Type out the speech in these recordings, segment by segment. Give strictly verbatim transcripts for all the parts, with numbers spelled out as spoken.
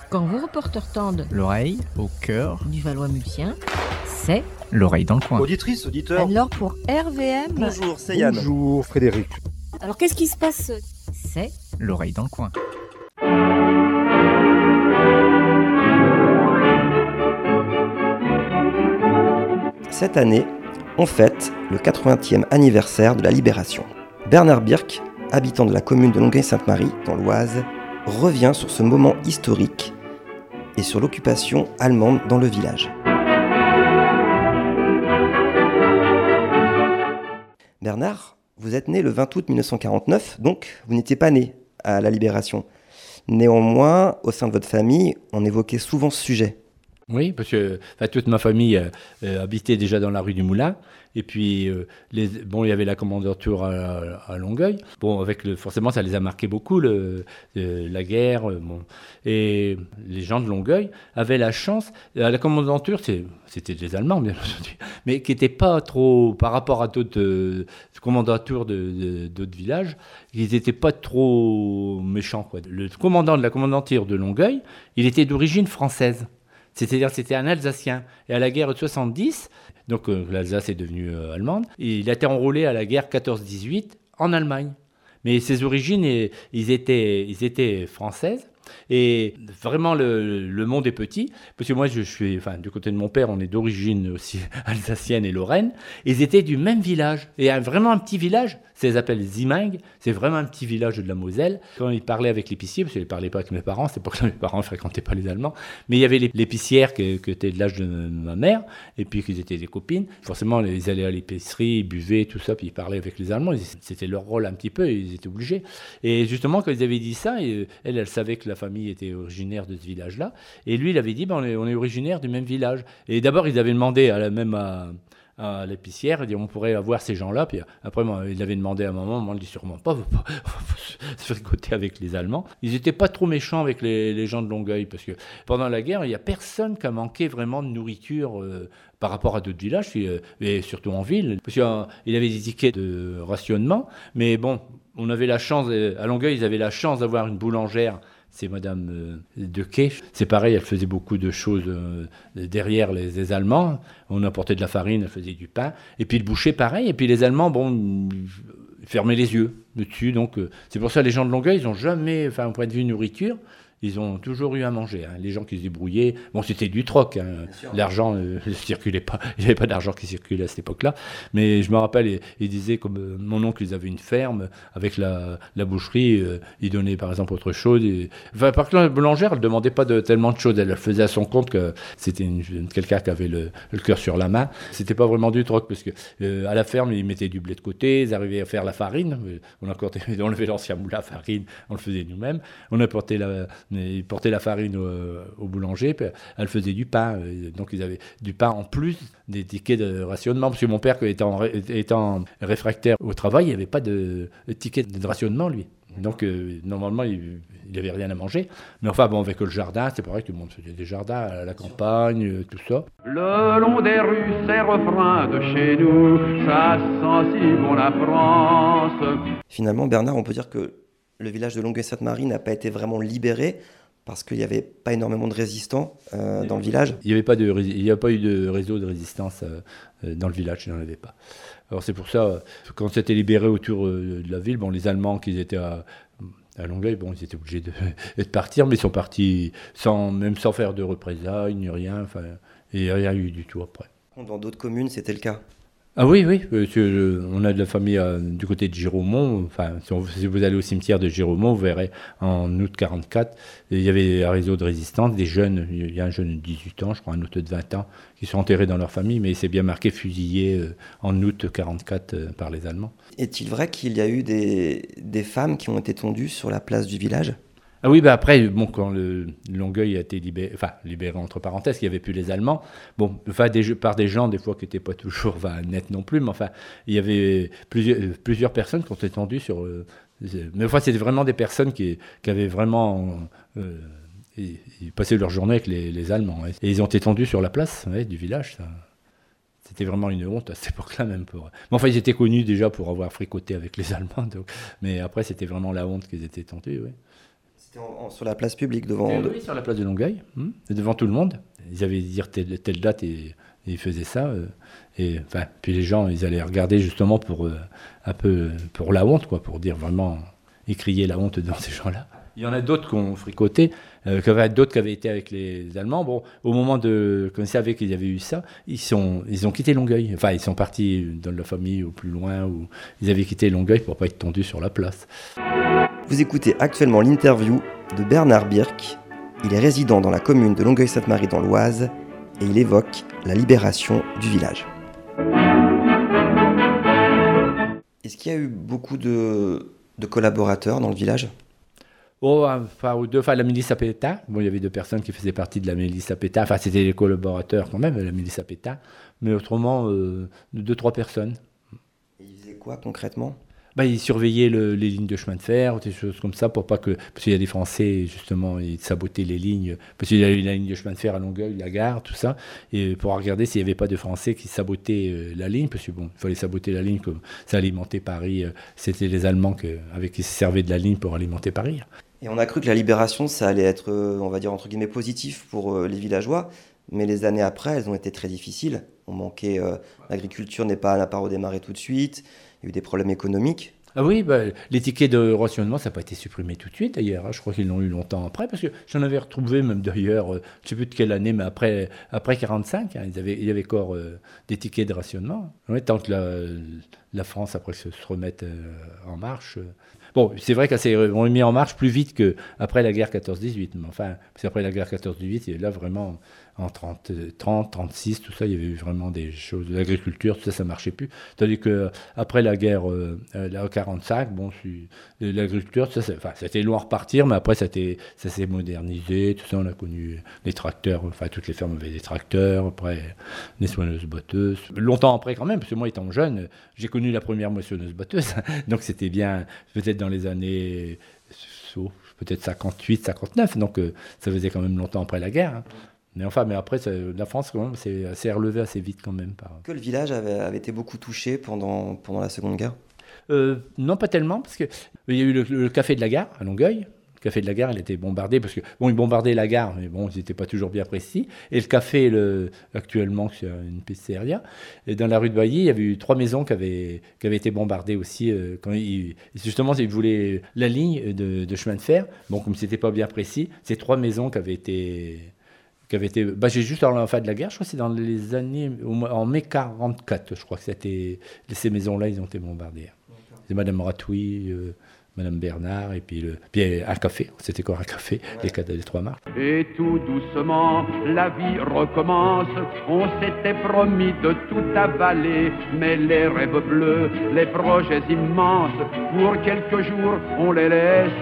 Quand vos reporters tendent l'oreille au cœur du Valois-Multien, c'est l'oreille dans le coin. Auditrice, auditeur. Alors pour R V M, Bonjour, c'est Yann. Bonjour Frédéric. alors qu'est-ce qui se passe? C'est L'oreille dans le coin. Cette année, on fête le quatre-vingtième anniversaire de la Libération. Bernard Birck, habitant de la commune de Longueuil-Sainte-Marie, dans l'Oise, revient sur ce moment historique et sur l'occupation allemande dans le village. Bernard, vous êtes né le vingt août mille neuf cent quarante-neuf, donc vous n'étiez pas né à la Libération. Néanmoins, au sein de votre famille, on évoquait souvent ce sujet. Oui, parce que enfin, toute ma famille euh, euh, habitait déjà dans la rue du Moulin. Et puis, euh, les, bon, il y avait la commandanture à, à Longueuil. Bon, avec le, forcément, ça les a marqués beaucoup, le, euh, la guerre. Euh, bon. Et les gens de Longueuil avaient la chance. À la commandanture, c'est, c'était des Allemands, bien entendu, mais qui n'étaient pas trop, par rapport à d'autres euh, commandatures de, de, d'autres villages, ils n'étaient pas trop méchants, quoi. Le commandant de la commandanture de Longueuil, il était d'origine française. C'est-à-dire c'était un Alsacien. Et à la guerre de soixante-dix, donc euh, l'Alsace est devenue euh, allemande, et il a été enrôlé à la guerre quatorze dix-huit en Allemagne. Mais ses origines, et, ils, étaient, ils étaient françaises. Et vraiment, le, le monde est petit. Parce que moi, je suis, enfin, du côté de mon père, on est d'origine aussi alsacienne et lorraine. Ils étaient du même village. Et un, vraiment un petit village, ça les appelle Ziming. C'est vraiment un petit village de la Moselle. Quand ils parlaient avec l'épicier, parce qu'ils ne parlaient pas avec mes parents, c'est pas que mes parents ne fréquentaient pas les Allemands, mais il y avait l'épicière qui, qui était de l'âge de ma mère, et puis qu'ils étaient des copines. Forcément, ils allaient à l'épicerie, ils buvaient, tout ça, puis ils parlaient avec les Allemands. C'était leur rôle un petit peu, ils étaient obligés. Et justement, quand ils avaient dit ça, elle, elle savait que la famille était originaire de ce village-là. Et lui, il avait dit, ben, on, est, on est originaire du même village. Et d'abord, ils avaient demandé à la même... À, à l'épicière, il dit on pourrait avoir ces gens-là, puis après moi, il avait demandé à maman, maman dit sûrement pas, faut pas se fricoter avec les Allemands. Ils n'étaétaient pas trop méchants avec les, les gens de Longueuil, parce que pendant la guerre, il n'y a personne qui a manqué vraiment de nourriture euh, par rapport à d'autres villages, puis, euh, et surtout en ville, parce qu'il euh, avait des tickets de rationnement, mais bon, on avait la chance, euh, à Longueuil, ils avaient la chance d'avoir une boulangère. C'est Madame euh, de Quay. C'est pareil, elle faisait beaucoup de choses euh, derrière les, les Allemands. On apportait de la farine, elle faisait du pain. Et puis le boucher, pareil. Et puis les Allemands, bon, ils fermaient les yeux dessus. Donc euh, c'est pour ça que les gens de Longueuil, ils n'ont jamais, enfin, au point de vue nourriture, ils ont toujours eu à manger. Hein. Les gens qui se débrouillaient, bon, c'était du troc. Hein. L'argent ne euh, circulait pas. Il n'y avait pas d'argent qui circulait à cette époque-là. Mais je me rappelle, ils, ils disaient, comme euh, mon oncle, ils avaient une ferme avec la, la boucherie. Euh, ils donnaient, par exemple, autre chose. Et, enfin, par contre, la boulangère, elle ne demandait pas de, tellement de choses. Elle faisait à son compte que c'était une, quelqu'un qui avait le, le cœur sur la main. C'était pas vraiment du troc, parce que euh, à la ferme, ils mettaient du blé de côté. Ils arrivaient à faire la farine. On a enlevé l'ancien moulin à farine. On le faisait nous-mêmes. On apportait la... Ils portaient la farine au, au boulanger, puis elle faisait du pain. Donc ils avaient du pain en plus des tickets de rationnement. Parce que mon père, étant, étant réfractaire au travail, il n'y avait pas de, de ticket de rationnement, lui. Donc euh, normalement, il n'avait rien à manger. Mais enfin, bon, avec le jardin, c'est pareil, tout le monde faisait des jardins à la campagne, tout ça. Le long des rues, ces refrains de chez nous, ça sent si bon la France. Finalement, Bernard, on peut dire que le village de Longueuil-Sainte-Marie n'a pas été vraiment libéré parce qu'il n'y avait pas énormément de résistants euh, dans le village. Il n'y avait pas de, il n'y a pas eu de réseau de résistance euh, dans le village, il n'y en avait pas. Alors c'est pour ça, quand c'était libéré autour de la ville, bon, les Allemands qui étaient à, à Longueuil, bon, ils étaient obligés de, de partir, mais ils sont partis sans, même sans faire de représailles, ni rien, enfin, il n'y a rien eu du tout après. Dans d'autres communes, c'était le cas. Ah oui, oui, parce que, euh, on a de la famille euh, du côté de Giraumont. Enfin, si, on, si vous allez au cimetière de Giraumont, vous verrez en août quarante-quatre, il y avait un réseau de résistance, des jeunes, il y a un jeune de dix-huit ans, je crois, un autre de vingt ans, qui sont enterrés dans leur famille, mais c'est bien marqué fusillés euh, en août quarante-quatre euh, par les Allemands. Est-il vrai qu'il y a eu des, des femmes qui ont été tondues sur la place du village ? Ah oui, bah après, bon, quand le Longueuil a été libéré, enfin libéré entre parenthèses, il n'y avait plus les Allemands, bon, enfin des, par des gens des fois qui n'étaient pas toujours enfin, nets non plus, mais enfin, il y avait plusieurs, plusieurs personnes qui ont été tendues sur... Euh, mais enfin, c'était vraiment des personnes qui, qui avaient vraiment... Euh, ils, ils passaient leur journée avec les, les Allemands, ouais. Et ils ont été tendus sur la place ouais, du village, ça. C'était vraiment une honte à cette époque-là même. Pour... Mais enfin, ils étaient connus déjà pour avoir fricoté avec les Allemands, donc... mais après, c'était vraiment la honte qu'ils étaient tendus, oui. C'était en, en, sur la place publique devant... Et oui, sur la place de Longueuil, hum, devant tout le monde. Ils avaient dit telle, telle date et, et ils faisaient ça. Euh, et, enfin, puis les gens, ils allaient regarder justement pour, euh, un peu, pour la honte, quoi, pour dire vraiment, et crier la honte devant ces gens-là. Il y en a d'autres qui ont fricoté, euh, qu'il y avait d'autres qui avaient été avec les Allemands. Bon, au moment de, quand ils savaient qu'il y avait eu ça, ils, sont, ils ont quitté Longueuil. Enfin, ils sont partis dans la famille au plus loin, où ils avaient quitté Longueuil pour ne pas être tondus sur la place. Vous écoutez actuellement l'interview de Bernard Birck. Il est résident dans la commune de Longueuil-Sainte-Marie dans l'Oise et il évoque la libération du village. Est-ce qu'il y a eu beaucoup de, de collaborateurs dans le village ? Oh, enfin, ou deux, enfin, la milice Apeta. Bon, il y avait deux personnes qui faisaient partie de la milice Apeta. Enfin, c'était des collaborateurs quand même, la milice Apeta. Mais autrement, euh, deux, trois personnes. Et ils faisaient quoi concrètement ? Bah, ils surveillaient le, les lignes de chemin de fer, des choses comme ça, pour pas que... Parce qu'il y a des Français, justement, ils sabotaient les lignes. Parce qu'il y a eu la ligne de chemin de fer à Longueuil, la gare, tout ça. Et pour regarder s'il n'y avait pas de Français qui sabotaient euh, la ligne. Parce que bon, il fallait saboter la ligne, comme ça alimentait Paris. Euh, c'était les Allemands que, avec qui se servaient de la ligne pour alimenter Paris. Et on a cru que la libération, ça allait être, on va dire, entre guillemets, positif pour les villageois. Mais les années après, elles ont été très difficiles. On manquait, euh, l'agriculture n'est pas, n'a pas redémarré tout de suite. Il y a eu des problèmes économiques. Ah oui, bah, les tickets de rationnement, ça n'a pas été supprimé tout de suite d'ailleurs. Hein. Je crois qu'ils l'ont eu longtemps après, parce que j'en avais retrouvé même d'ailleurs, euh, je ne sais plus de quelle année, mais après, après quarante-cinq, hein, ils avaient, il y avait encore euh, des tickets de rationnement. Ouais, tant que la, la France, après, se, se remette euh, en marche. Euh. Bon, c'est vrai qu'on est mis en marche plus vite qu'après la guerre quatorze dix-huit. Mais enfin, parce qu'après la guerre quatorze dix-huit, il y a là vraiment, en trente, trente, trente-six, tout ça, il y avait eu vraiment des choses. L'agriculture, tout ça, ça ne marchait plus. Tandis qu'après la guerre euh, la quarante-cinq, bon, l'agriculture, ça, ça, enfin, c'était long à repartir, mais après, ça, ça s'est modernisé, tout ça, on a connu les tracteurs, enfin, toutes les fermes avaient des tracteurs, après, les moissonneuses-batteuses. Longtemps après, quand même, parce que moi, étant jeune, j'ai connu la première moissonneuse-batteuse, donc c'était bien, peut-être dans les années oh, peut-être cinquante-huit, cinquante-neuf, donc euh, ça faisait quand même longtemps après la guerre. Hein. Mais enfin, mais après, ça, la France, quand même, s'est assez relevé assez vite quand même. Par... Que le village avait, avait été beaucoup touché pendant, pendant la Seconde Guerre ? euh, Non, pas tellement, parce qu'il y a eu le, le café de la gare à Longueuil. Le café de la gare, il était bombardé, parce que, bon, ils bombardaient la gare, mais bon, ils n'étaient pas toujours bien précis. Et le café, le, actuellement, c'est une pizzeria. Et dans la rue de Bailly, il y avait eu trois maisons qui avaient, qui avaient été bombardées aussi. Euh, quand ils, justement, ils voulaient la ligne de, de chemin de fer. Bon, comme ce n'était pas bien précis, ces trois maisons qui avaient été... Qui avait été, bah j'ai juste en fin de la guerre, je crois que c'est dans les années, en mai quarante-quatre, je crois que c'était, ces maisons-là, ils ont été bombardées. C'est Madame Ratouille, euh, Madame Bernard, et puis, le, puis un café, c'était encore un café, ouais. les, les trois marques. Et tout doucement, la vie recommence, on s'était promis de tout avaler, mais les rêves bleus, les projets immenses, pour quelques jours, on les laisse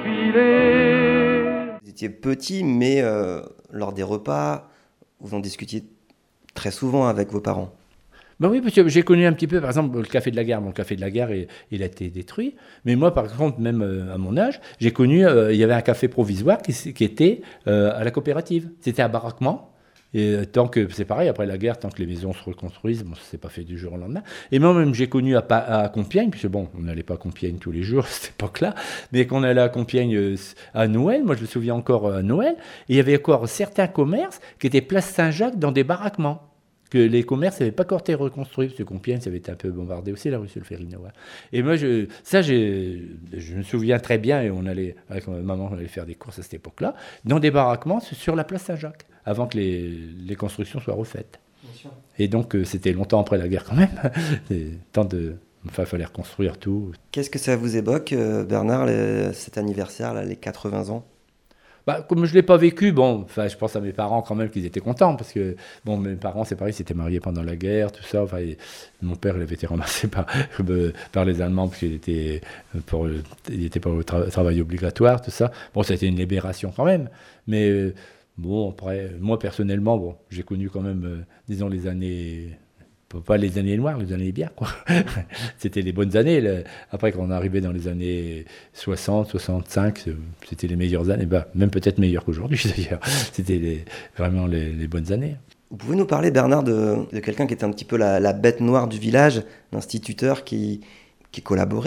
filer. Vous étiez petit, mais euh, lors des repas, vous en discutiez très souvent avec vos parents. Ben oui, parce que j'ai connu un petit peu, par exemple, le café de la gare. Bon, le café de la gare, il, il a été détruit. Mais moi, par contre, même euh, à mon âge, j'ai connu, euh, il y avait un café provisoire qui, qui était euh, à la coopérative. C'était un baraquement. Et tant que, c'est pareil, après la guerre, tant que les maisons se reconstruisent, bon, ça ne s'est pas fait du jour au lendemain. Et moi-même, j'ai connu à, à Compiègne, puisque bon, on n'allait pas à Compiègne tous les jours à cette époque-là, mais qu'on allait à Compiègne à Noël, moi je me souviens encore à Noël, et il y avait encore certains commerces qui étaient place Saint-Jacques dans des baraquements. Que les commerces n'avaient pas encore été reconstruits, parce que Compiègne, ça avait été un peu bombardé aussi, la rue Solferino. Ouais. Et moi, je, ça, j'ai, je me souviens très bien, et on allait, avec ma maman, on allait faire des courses à cette époque-là, dans des baraquements sur la place Saint-Jacques, avant que les, les constructions soient refaites. Bien sûr. Et donc, euh, c'était longtemps après la guerre quand même. Tant de... Enfin, il fallait reconstruire tout. Qu'est-ce que ça vous évoque, Bernard, les, cet anniversaire, là, les quatre-vingts ans ? Bah, comme je ne l'ai pas vécu, bon, enfin, je pense à mes parents quand même qu'ils étaient contents, parce que bon, mes parents, c'est pareil, ils s'étaient mariés pendant la guerre, tout ça. Enfin, et, mon père, il avait été ramassé par, par les Allemands, parce qu'il était, pour, il était pas au tra- travail obligatoire, tout ça. Bon, ça a été une libération quand même. Mais euh, bon, après, moi personnellement, bon, j'ai connu quand même, euh, disons, les années... Pas les années noires, les années bien, quoi. C'était les bonnes années. Là. Après, quand on arrivait dans les années soixante, soixante-cinq, c'était les meilleures années. Bah, même peut-être meilleures qu'aujourd'hui, d'ailleurs. C'était les, vraiment les, les bonnes années. Vous pouvez nous parler, Bernard, de, de quelqu'un qui était un petit peu la, la bête noire du village, l'instituteur qui, qui collaborait quelque part ?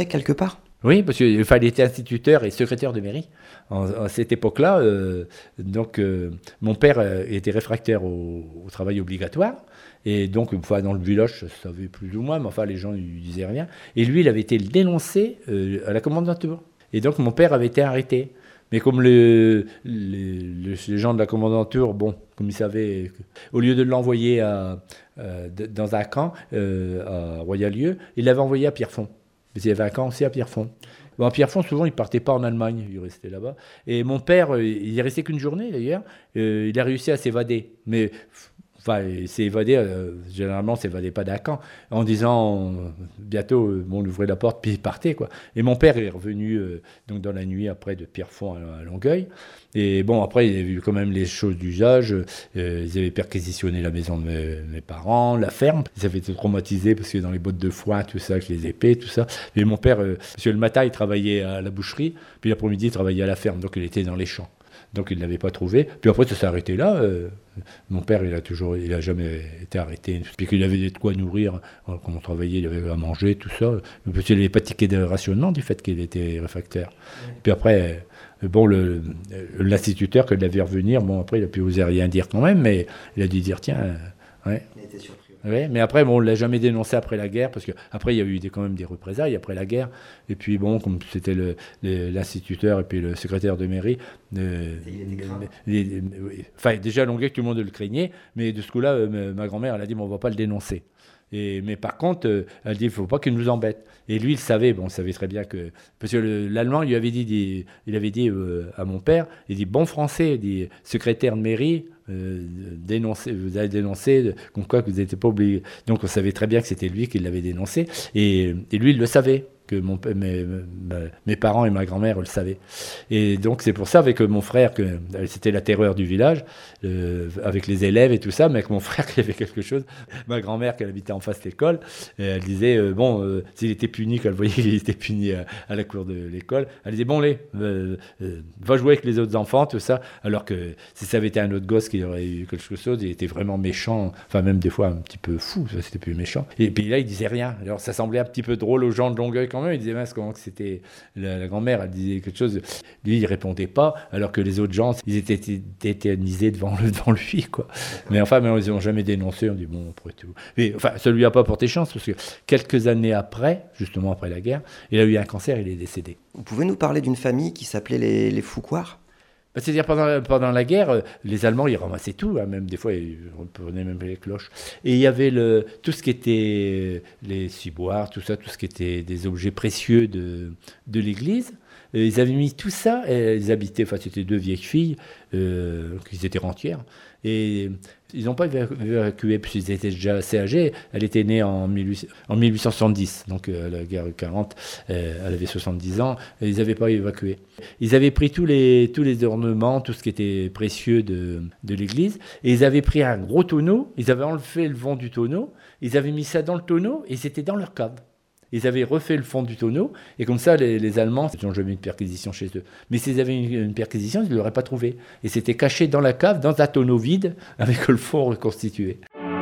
Oui, parce qu'il fallait être instituteur et secrétaire de mairie. En, à cette époque-là, euh, donc, euh, mon père euh, était réfractaire au, au travail obligatoire. Et donc, enfin, dans le village, ça se savait plus ou moins, mais enfin, les gens ne lui disaient rien. Et lui, il avait été dénoncé euh, à la commandanture. Et donc, mon père avait été arrêté. Mais comme le, les, les gens de la commandanture, bon, comme ils savaient, au lieu de l'envoyer à, euh, dans un camp, euh, à Royalieu, il l'avait envoyé à Pierrefonds. Parce qu'il y avait un camp aussi à Pierrefonds. Bon, à Pierrefonds, souvent, il ne partait pas en Allemagne, il restait là-bas. Et mon père, il n'y est resté qu'une journée, d'ailleurs, euh, il a réussi à s'évader. Mais... Enfin, il s'est évadé, euh, généralement, il ne s'évadait pas d'un camp, en disant, euh, bientôt, euh, bon, on ouvrait la porte, puis il partait, quoi. Et mon père est revenu, euh, donc, dans la nuit, après, de Pierrefonds à, à Longueuil. Et bon, après, il a vu quand même les choses d'usage. Euh, ils avaient perquisitionné la maison de mes, mes parents, la ferme. Ils avaient été traumatisés, parce que dans les bottes de foin, tout ça, avec les épées, tout ça. Et mon père, euh, parce que le matin, il travaillait à la boucherie, puis l'après-midi, il travaillait à la ferme, donc il était dans les champs. Donc il ne l'avait pas trouvé. Puis après, ça s'est arrêté là. Euh, mon père, il a toujours, il a jamais été arrêté. Puis qu'il avait de quoi nourrir. Alors, quand on travaillait, il avait à manger, tout ça. Puis il n'avait pas tiqué de rationnement du fait qu'il était réfractaire. Ouais. Puis après, bon, le, l'instituteur, quand il l'avait revenir, bon, après, il a pu oser rien dire quand même, mais il a dû dire, tiens, euh, ouais. Il a été surpris. Ouais, mais après, bon, on ne l'a jamais dénoncé après la guerre, parce qu'après, il y a eu des, quand même des représailles après la guerre. Et puis, bon, comme c'était le, le, l'instituteur et puis le secrétaire de mairie, euh, les, les, enfin, déjà, à Longueuil, tout le monde le craignait, mais de ce coup-là, euh, ma grand-mère, elle a dit, bon, on ne va pas le dénoncer. Et, mais par contre, euh, elle dit, il ne faut pas qu'il nous embête. Et lui, il savait, bon, il savait très bien que... Parce que le, l'Allemand lui avait dit, dit il avait dit euh, à mon père, il dit, bon français, il dit, secrétaire de mairie, euh, dénoncer, vous avez dénoncé, comme quoi que vous n'étiez pas obligé. Donc on savait très bien que c'était lui qui l'avait dénoncé. Et, et lui, il le savait. Que mon, mes, mes parents et ma grand-mère le savaient. Et donc c'est pour ça avec mon frère, que c'était la terreur du village, euh, avec les élèves et tout ça, mais avec mon frère qui avait quelque chose, ma grand-mère qui habitait en face de l'école, elle disait, euh, bon, euh, s'il était puni, qu'elle voyait qu'il était puni à, à la cour de l'école, elle disait, bon, les, euh, euh, va jouer avec les autres enfants, tout ça, alors que si ça avait été un autre gosse qui aurait eu quelque chose, il était vraiment méchant, enfin même des fois un petit peu fou, ça, c'était plus méchant. Et puis là, il disait rien. Alors ça semblait un petit peu drôle aux gens de Longueuil quand même. Il disait, mince, comment que c'était la, la grand-mère, elle disait quelque chose. Lui, il répondait pas, alors que les autres gens, ils étaient tétanisés devant, devant lui, quoi. Mais enfin, mais ils n'ont jamais dénoncé. On dit, bon, après tout. Mais enfin, ça lui a pas porté chance, parce que quelques années après, justement après la guerre, il a eu un cancer, il est décédé. Vous pouvez nous parler d'une famille qui s'appelait les, les Foucoirs ? C'est-à-dire, pendant, pendant la guerre, les Allemands, ils ramassaient tout, hein, même des fois, ils prenaient même les cloches. Et il y avait le, tout ce qui était les ciboires, tout ça, tout ce qui était des objets précieux de, de l'église. Et ils avaient mis tout ça, et ils habitaient, enfin, c'était deux vieilles filles, euh, qui étaient rentières. Et ils n'ont pas évacué, puisqu'ils étaient déjà assez âgés. Elle était née en, mille huit cent soixante-dix, donc euh, la guerre quarante, euh, elle avait soixante-dix ans, et ils n'avaient pas évacué. Ils avaient pris tous les, tous les ornements, tout ce qui était précieux de, de l'église, et ils avaient pris un gros tonneau, ils avaient enlevé le vent du tonneau, ils avaient mis ça dans le tonneau, et c'était dans leur cave. Ils avaient refait le fond du tonneau, et comme ça, les, les Allemands, ils n'ont jamais eu de perquisition chez eux. Mais s'ils avaient une, une perquisition, ils ne l'auraient pas trouvé. Et c'était caché dans la cave, dans un tonneau vide, avec le fond reconstitué.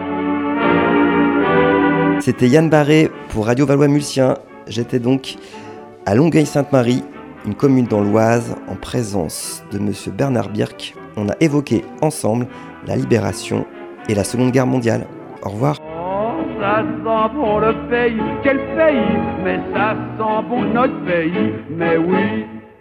C'était Yann Barré pour Radio Valois-Mulsien. J'étais donc à Longueuil-Sainte-Marie, une commune dans l'Oise, en présence de monsieur Bernard Birck. On a évoqué ensemble la libération et la Seconde Guerre mondiale. Au revoir. Ça sent bon le pays, quel pays, mais ça sent bon notre pays, mais oui.